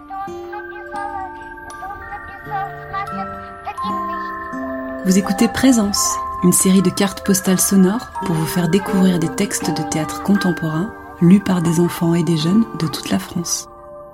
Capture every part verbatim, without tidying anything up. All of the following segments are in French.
Vous écoutez Présence, une série de cartes postales sonores pour vous faire découvrir des textes de théâtre contemporain lus par des enfants et des jeunes de toute la France.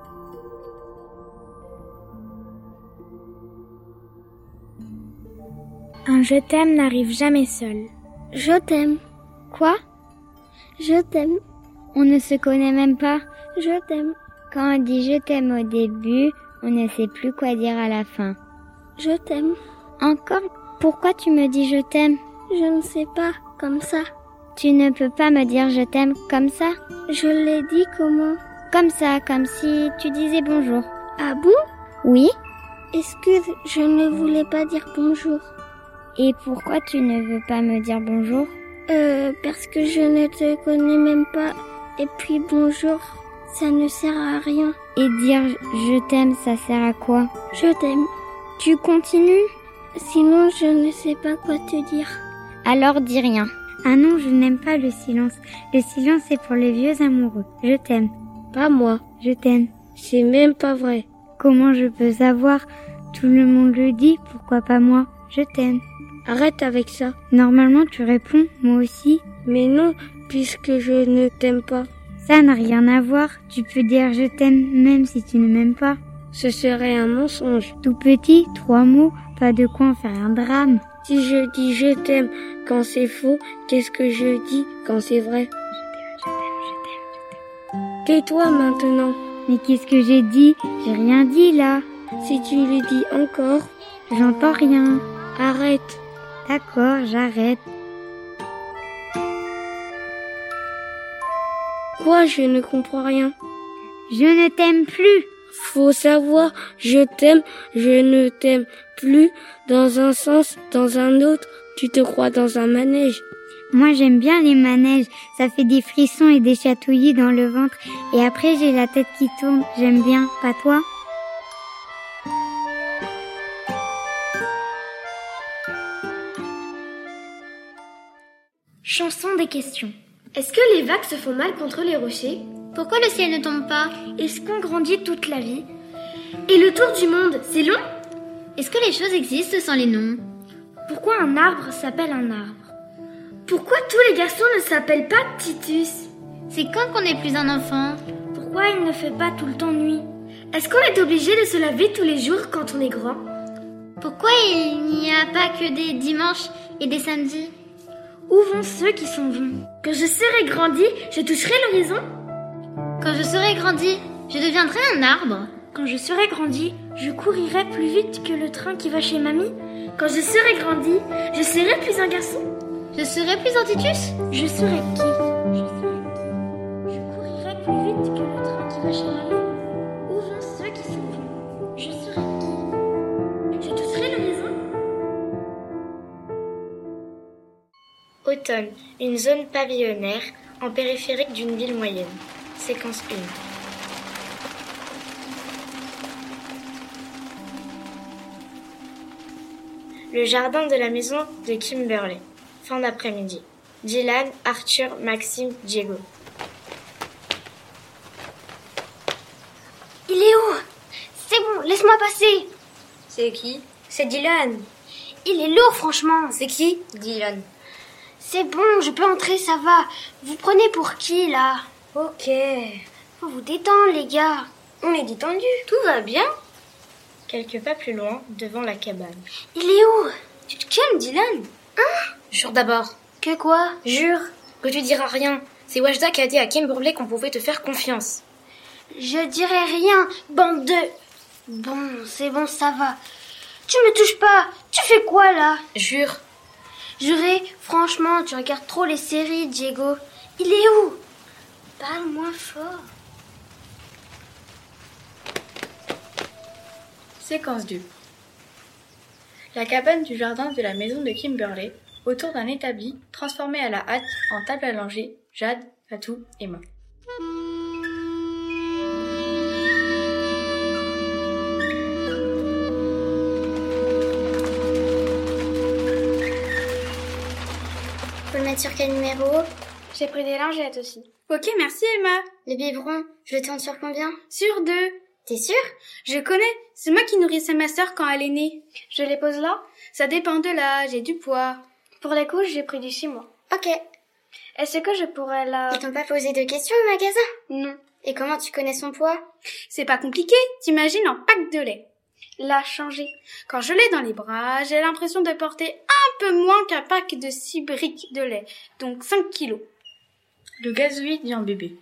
Un je t'aime n'arrive jamais seul. Je t'aime. Quoi? Je t'aime. On ne se connaît même pas. Je t'aime. Quand on dit je t'aime au début, on ne sait plus quoi dire à la fin. Je t'aime. Encore? Pourquoi tu me dis je t'aime? Je ne sais pas, comme ça. Tu ne peux pas me dire je t'aime comme ça? Je l'ai dit comment? Comme ça, comme si tu disais bonjour. Ah bon? Oui? Excuse, je ne voulais pas dire bonjour. Et pourquoi tu ne veux pas me dire bonjour? Euh, parce que je ne te connais même pas. Et puis bonjour, ça ne sert à rien. Et dire je t'aime, ça sert à quoi? Je t'aime. Tu continues? Sinon, je ne sais pas quoi te dire. Alors dis rien. Ah non, je n'aime pas le silence. Le silence, c'est pour les vieux amoureux. Je t'aime. Pas moi. Je t'aime. C'est même pas vrai. Comment je peux savoir? Tout le monde le dit, pourquoi pas moi? Je t'aime. Arrête avec ça. Normalement, tu réponds, moi aussi. Mais non, puisque je ne t'aime pas. Ça n'a rien à voir. Tu peux dire je t'aime même si tu ne m'aimes pas. Ce serait un mensonge. Tout petit, trois mots, pas de quoi en faire un drame. Si je dis je t'aime quand c'est faux, qu'est-ce que je dis quand c'est vrai? Je t'aime, je t'aime, je t'aime. Tais-toi maintenant. Mais qu'est-ce que j'ai dit? J'ai rien dit là. Si tu le dis encore, j'entends rien. Arrête. D'accord, j'arrête. Quoi, je ne comprends rien. Je ne t'aime plus. Faut savoir, je t'aime, je ne t'aime plus, dans un sens, dans un autre, tu te crois dans un manège. Moi j'aime bien les manèges, ça fait des frissons et des chatouillis dans le ventre, et après j'ai la tête qui tourne, j'aime bien, pas toi? Chanson des questions. Est-ce que les vagues se font mal contre les rochers? Pourquoi le ciel ne tombe pas? Est-ce qu'on grandit toute la vie? Et le tour du monde, c'est long? Est-ce que les choses existent sans les noms? Pourquoi un arbre s'appelle un arbre? Pourquoi tous les garçons ne s'appellent pas Titus? C'est quand qu'on n'est plus un enfant? Pourquoi il ne fait pas tout le temps nuit? Est-ce qu'on est obligé de se laver tous les jours quand on est grand? Pourquoi il n'y a pas que des dimanches et des samedis? Où vont ceux qui sont bons? Quand je serai grandi, je toucherai l'horizon? Quand je serai grandi, je deviendrai un arbre. Quand je serai grandi, je courirai plus vite que le train qui va chez mamie. Quand je serai grandi, je serai plus un garçon. Je serai plus un Titus. Je serai qui? Je serai qui? Je courirai plus vite que le train qui va chez mamie. Où vont ceux qui sont bons? Je serai qui? Je toucherai l'horizon? Automne, une zone pavillonnaire en périphérique d'une ville moyenne. Séquence un. Le jardin de la maison de Kimberley. Fin d'après-midi. Dylan, Arthur, Maxime, Diego. Il est où? C'est bon, laisse-moi passer. C'est qui? C'est Dylan. Il est lourd, franchement. C'est qui? Dylan. C'est bon, je peux entrer, ça va. Vous prenez pour qui, là? Ok. Faut vous détendre, les gars. On est détendu. Tout va bien. Quelques pas plus loin, devant la cabane. Il est où? Tu te calmes, Dylan. Hein? Jure d'abord. Que quoi? Jure que tu diras rien. C'est Wajda qui a dit à Kimberley qu'on pouvait te faire confiance. Je dirai rien, bande de... Bon, c'est bon, ça va. Tu me touches pas. Tu fais quoi, là? Jure. Juré, franchement, tu regardes trop les séries, Diego. Il est où? Parle moins fort. Séquence deux. La cabane du jardin de la maison de Kimberley, autour d'un établi transformé à la hâte en table à langer, Jade, Fatou, Emma. Faut le mettre sur quel numéro? J'ai pris des lingettes aussi. Ok, merci Emma. Les biberons, je le tourne sur combien? Sur deux. T'es sûr? Je connais, c'est moi qui nourrissais ma sœur quand elle est née. Je les pose là? Ça dépend de l'âge et du poids. Pour les couches, j'ai pris du six mois. Ok. Est-ce que je pourrais la... Ils t'ont pas posé de questions au magasin? Non. Et comment tu connais son poids? C'est pas compliqué, t'imagines un pack de lait. La changer. Quand je l'ai dans les bras, j'ai l'impression de porter un peu moins qu'un pack de six briques de lait, donc cinq kilos. Le gazouille dit un bébé.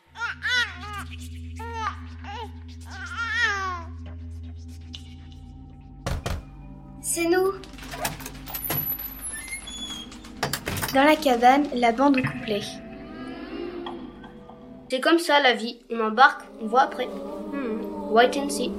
C'est nous. Dans la cabane, la bande au couplet. C'est comme ça la vie, on embarque, on voit après. Hmm. Wait and see.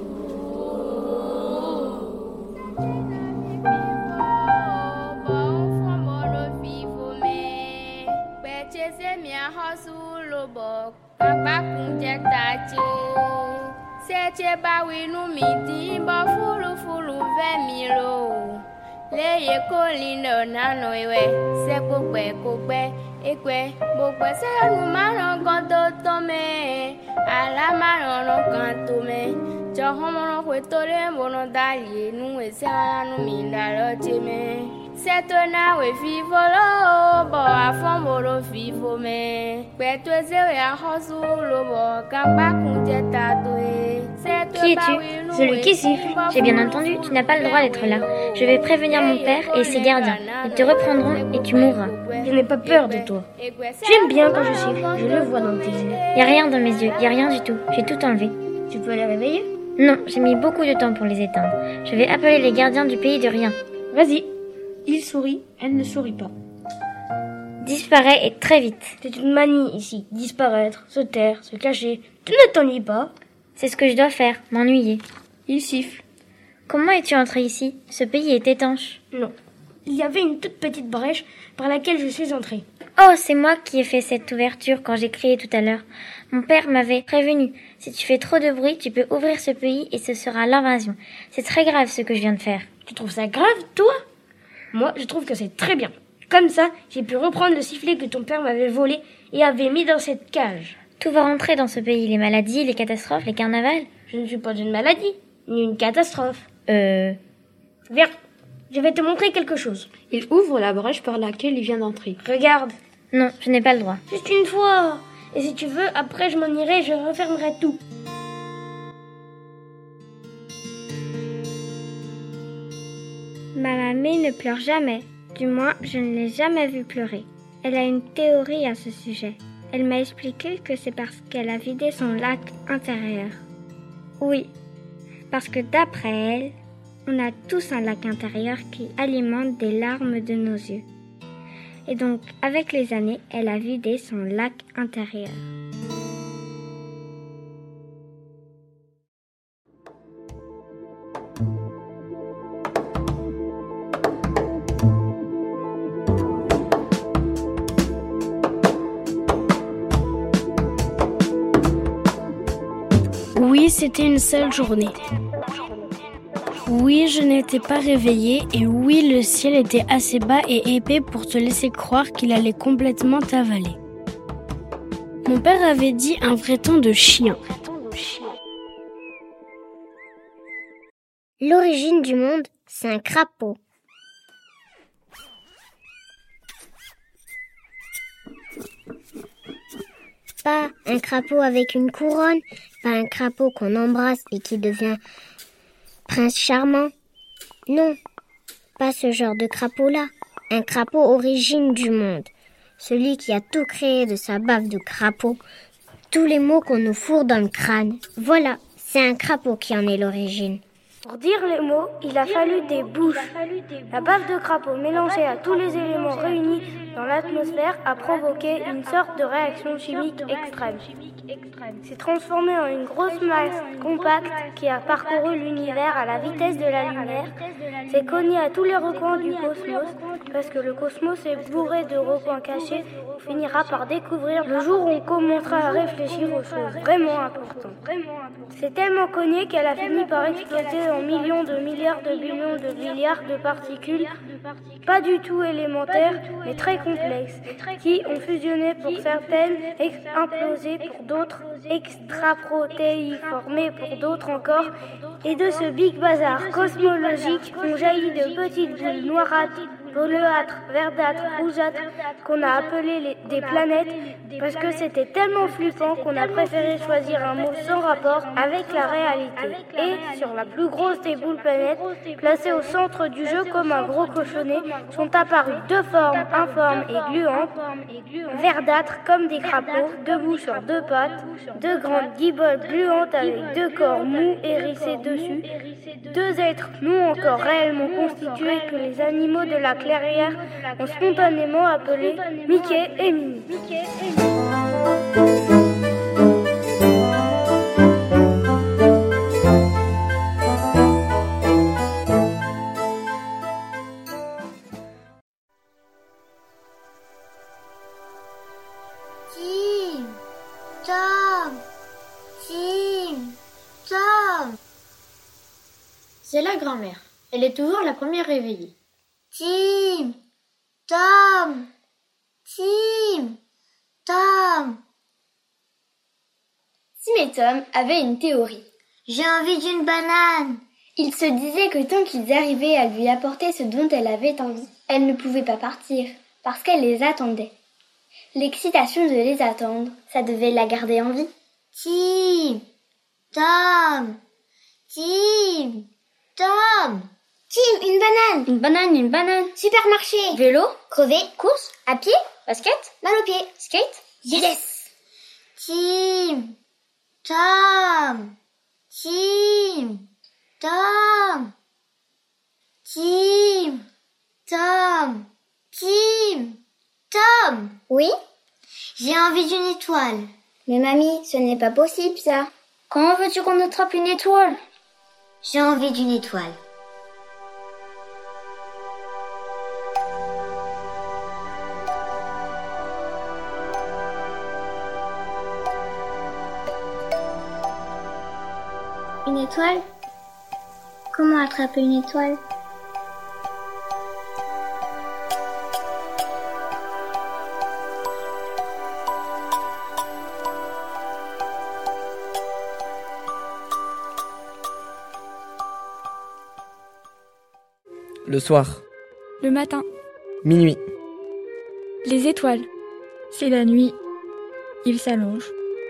Leye kolino nano iwe se kokpe kokpe ekwe bokpe se nu mano godo tome ala mano kan tome jo homo ko tore bono dali nu e se anu mi dalo teme se to na we fivolo bo afon boro fivo me pe to se ya hosu lo bo kan pa kun je ta to e. Qui es-tu? Celui qui siffle. J'ai bien entendu, tu n'as pas le droit d'être là. Je vais prévenir mon père et ses gardiens. Ils te reprendront et tu mourras. Je n'ai pas peur de toi. J'aime bien quand je siffle, je le vois dans tes yeux. Y a rien dans mes yeux, y a rien du tout. J'ai tout enlevé. Tu peux les réveiller? Non, j'ai mis beaucoup de temps pour les éteindre. Je vais appeler les gardiens du pays de rien. Vas-y. Il sourit, elle ne sourit pas. Disparaît et très vite. C'est une manie ici. Disparaître, se taire, se cacher. Tu ne t'ennuies pas? C'est ce que je dois faire, m'ennuyer. Il siffle. Comment es-tu entré ici? Ce pays est étanche. Non. Il y avait une toute petite brèche par laquelle je suis entrée. Oh, c'est moi qui ai fait cette ouverture quand j'ai crié tout à l'heure. Mon père m'avait prévenu. Si tu fais trop de bruit, tu peux ouvrir ce pays et ce sera l'invasion. C'est très grave ce que je viens de faire. Tu trouves ça grave, toi? Moi, je trouve que c'est très bien. Comme ça, j'ai pu reprendre le sifflet que ton père m'avait volé et avait mis dans cette cage. Tout va rentrer dans ce pays, les maladies, les catastrophes, les carnavals. Je ne suis pas une maladie, ni une catastrophe. Euh... Viens, je vais te montrer quelque chose. Il ouvre la brèche par laquelle il vient d'entrer. Regarde. Non, je n'ai pas le droit. Juste une fois. Et si tu veux, après je m'en irai et je refermerai tout. Ma mamie ne pleure jamais. Du moins, je ne l'ai jamais vue pleurer. Elle a une théorie à ce sujet. Elle m'a expliqué que c'est parce qu'elle a vidé son lac intérieur. Oui, parce que d'après elle, on a tous un lac intérieur qui alimente des larmes de nos yeux. Et donc, avec les années, elle a vidé son lac intérieur. Oui, c'était une seule journée. Oui, je n'étais pas réveillée et oui, le ciel était assez bas et épais pour te laisser croire qu'il allait complètement t'avaler. Mon père avait dit un vrai ton de chien. L'origine du monde, c'est un crapaud. Pas un crapaud avec une couronne, pas un crapaud qu'on embrasse et qui devient prince charmant. Non, pas ce genre de crapaud-là. Un crapaud origine du monde. Celui qui a tout créé de sa bave de crapaud. Tous les mots qu'on nous fourre dans le crâne. Voilà, c'est un crapaud qui en est l'origine. Pour dire les mots, il a fallu des bouches. La bave de crapaud mélangée à tous les éléments réunis dans l'atmosphère a provoqué une sorte de réaction chimique extrême. S'est transformé en une grosse masse compacte qui a parcouru l'univers à la vitesse de la lumière, s'est cogné à tous les recoins du cosmos, parce que le cosmos est bourré de recoins cachés. On finira par découvrir le jour où on commencera à réfléchir aux choses vraiment importantes. C'est tellement cogné qu'elle a fini par exploser en millions de milliards de billions de milliards de particules, pas du tout élémentaires, mais très complexes, qui ont fusionné pour certaines, ex- implosé pour d'autres, extraprotéiformé pour d'autres encore, et de ce big bazar cosmologique ont jailli de petites boules noirâtres, bleuâtres, verdâtres, rougeâtres, qu'on a appelées les- des planètes, parce que c'était tellement flippant qu'on a préféré choisir un mot sans rapport avec la réalité. Et sur la plus grosse des boules planètes, placée au centre du jeu comme un gros cochonnet, sont apparues deux formes informes et gluantes, verdâtres comme des crapauds, debout sur deux pattes, deux grandes guiboles gluantes avec deux corps mous hérissés dessus, deux êtres non encore réellement constitués que les animaux de la clairière ont spontanément appelés Mickey et Minnie. Tim, Tom, Tim, Tom. C'est la grand-mère. Elle est toujours la première réveillée. Tim, Tom, Tim, Tom. Tim et Tom avaient une théorie. J'ai envie d'une banane. Ils se disaient que tant qu'ils arrivaient à lui apporter ce dont elle avait envie, elle ne pouvait pas partir, parce qu'elle les attendait. L'excitation de les attendre, ça devait la garder en vie. Tim, Tom, Tim, Tom. Tim, une banane. Une banane, une banane. Supermarché. Vélo. Crevé. Course. À pied. Basket. Mal au pied. Skate. Yes. Tim, Tom, Tim, Tom, Tim, Tom, Tim, Tom. Oui? J'ai envie d'une étoile. Mais mamie, ce n'est pas possible ça. Comment veux-tu qu'on attrape une étoile? J'ai envie d'une étoile. Une étoile? Comment attraper une étoile? Le soir. Le matin. Minuit. Les étoiles. C'est la nuit. Il s'allonge.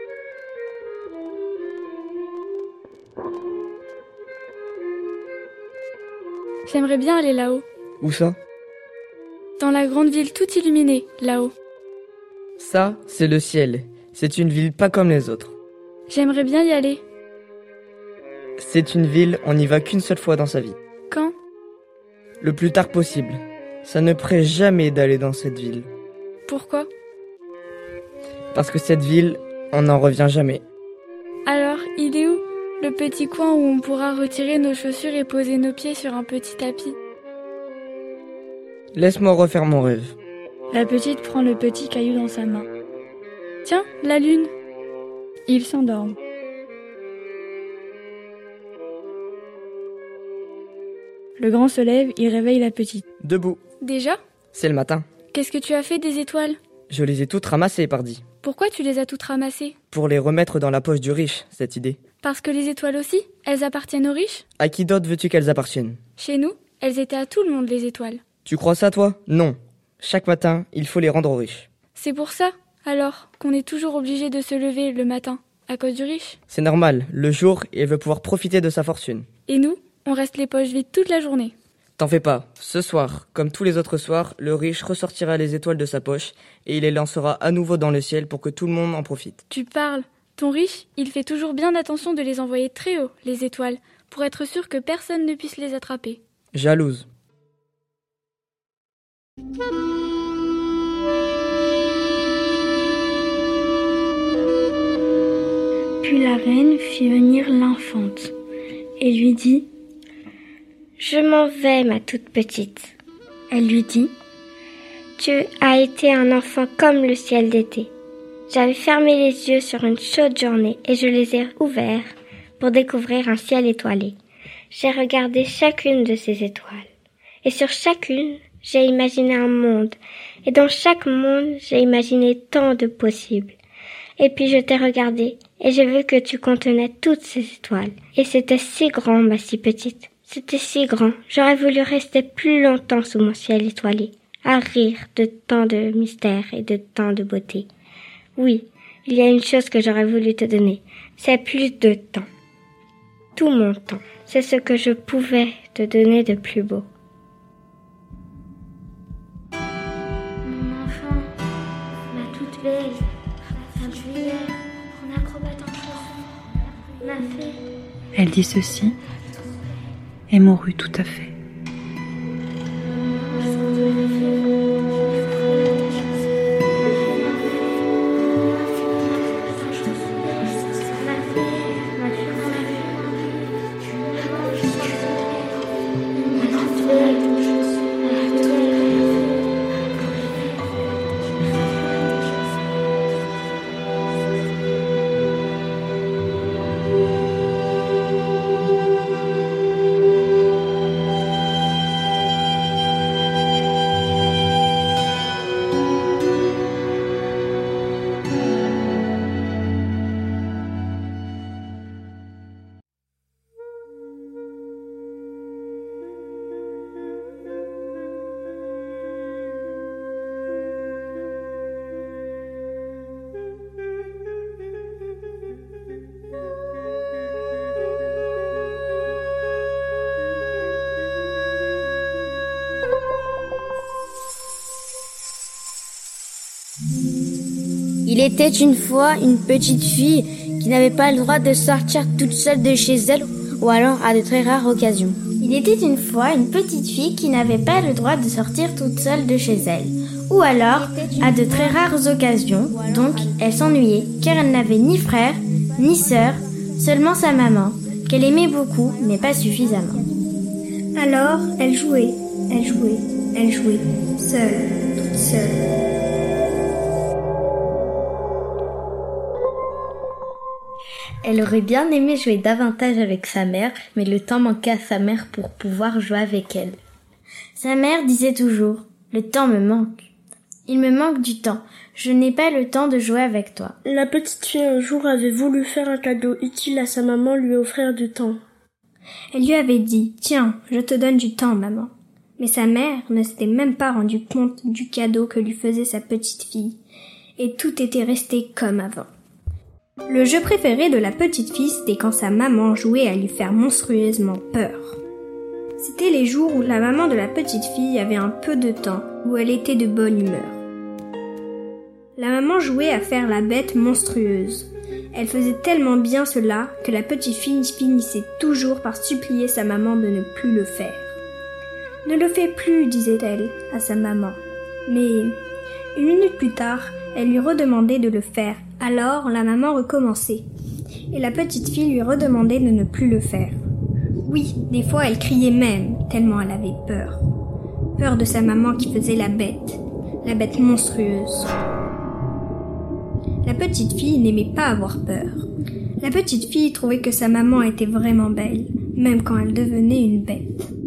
J'aimerais bien aller là-haut. Où ça? Dans la grande ville toute illuminée, là-haut. Ça, c'est le ciel. C'est une ville pas comme les autres. J'aimerais bien y aller. C'est une ville, on n'y va qu'une seule fois dans sa vie. Quand? Le plus tard possible. Ça ne prête jamais d'aller dans cette ville. Pourquoi? Parce que cette ville, on n'en revient jamais. Alors, il est où? Le petit coin où on pourra retirer nos chaussures et poser nos pieds sur un petit tapis. Laisse-moi refaire mon rêve. La petite prend le petit caillou dans sa main. Tiens, la lune. Il s'endorme. Le grand se lève, il réveille la petite. Debout. Déjà? C'est le matin. Qu'est-ce que tu as fait des étoiles? Je les ai toutes ramassées, pardi. Pourquoi tu les as toutes ramassées? Pour les remettre dans la poche du riche, cette idée. Parce que les étoiles aussi, elles appartiennent aux riches? À qui d'autre veux-tu qu'elles appartiennent? Chez nous, elles étaient à tout le monde, les étoiles. Tu crois ça, toi? Non. Chaque matin, il faut les rendre aux riches. C'est pour ça, alors, qu'on est toujours obligé de se lever le matin, à cause du riche? C'est normal. Le jour, il veut pouvoir profiter de sa fortune. Et nous, on reste les poches vides toute la journée. T'en fais pas. Ce soir, comme tous les autres soirs, le riche ressortira les étoiles de sa poche et il les lancera à nouveau dans le ciel pour que tout le monde en profite. Tu parles. Ton riche, il fait toujours bien attention de les envoyer très haut, les étoiles, pour être sûr que personne ne puisse les attraper. Jalouse. Puis la reine fit venir l'infante et lui dit: Je m'en vais, ma toute petite. Elle lui dit: Tu as été un enfant comme le ciel d'été. J'avais fermé les yeux sur une chaude journée et je les ai ouverts pour découvrir un ciel étoilé. J'ai regardé chacune de ces étoiles et sur chacune, j'ai imaginé un monde. Et dans chaque monde, j'ai imaginé tant de possibles. Et puis je t'ai regardé, et j'ai vu que tu contenais toutes ces étoiles. Et c'était si grand, ma si petite. C'était si grand. J'aurais voulu rester plus longtemps sous mon ciel étoilé, à rire de tant de mystères et de tant de beauté. Oui, il y a une chose que j'aurais voulu te donner. C'est plus de temps. Tout mon temps. C'est ce que je pouvais te donner de plus beau. Mon enfant, ma toute belle, ma plus belle, mon acrobate en chaussures, ma fée. Elle dit ceci et mourut tout à fait. Il était une fois une petite fille qui n'avait pas le droit de sortir toute seule de chez elle, ou alors à de très rares occasions. Il était une fois une petite fille qui n'avait pas le droit de sortir toute seule de chez elle, ou alors à de très rares occasions, donc elle s'ennuyait car elle n'avait ni frère, ni sœur, seulement sa maman, qu'elle aimait beaucoup mais pas suffisamment. Alors elle jouait, elle jouait, elle jouait, seule, toute seule. Elle aurait bien aimé jouer davantage avec sa mère, mais le temps manquait à sa mère pour pouvoir jouer avec elle. Sa mère disait toujours « Le temps me manque. Il me manque du temps. Je n'ai pas le temps de jouer avec toi. » La petite fille un jour avait voulu faire un cadeau utile à sa maman, lui offrir du temps. Elle lui avait dit « Tiens, je te donne du temps, maman. » Mais sa mère ne s'était même pas rendu compte du cadeau que lui faisait sa petite fille, et tout était resté comme avant. Le jeu préféré de la petite fille, c'était quand sa maman jouait à lui faire monstrueusement peur. C'était les jours où la maman de la petite fille avait un peu de temps, où elle était de bonne humeur. La maman jouait à faire la bête monstrueuse. Elle faisait tellement bien cela que la petite fille finissait toujours par supplier sa maman de ne plus le faire. « Ne le fais plus, disait-elle à sa maman. Mais une minute plus tard, elle lui redemandait de le faire. Alors la maman recommençait, et la petite fille lui redemandait de ne plus le faire. Oui, des fois elle criait même, tellement elle avait peur. Peur de sa maman qui faisait la bête, la bête monstrueuse. La petite fille n'aimait pas avoir peur. La petite fille trouvait que sa maman était vraiment belle, même quand elle devenait une bête.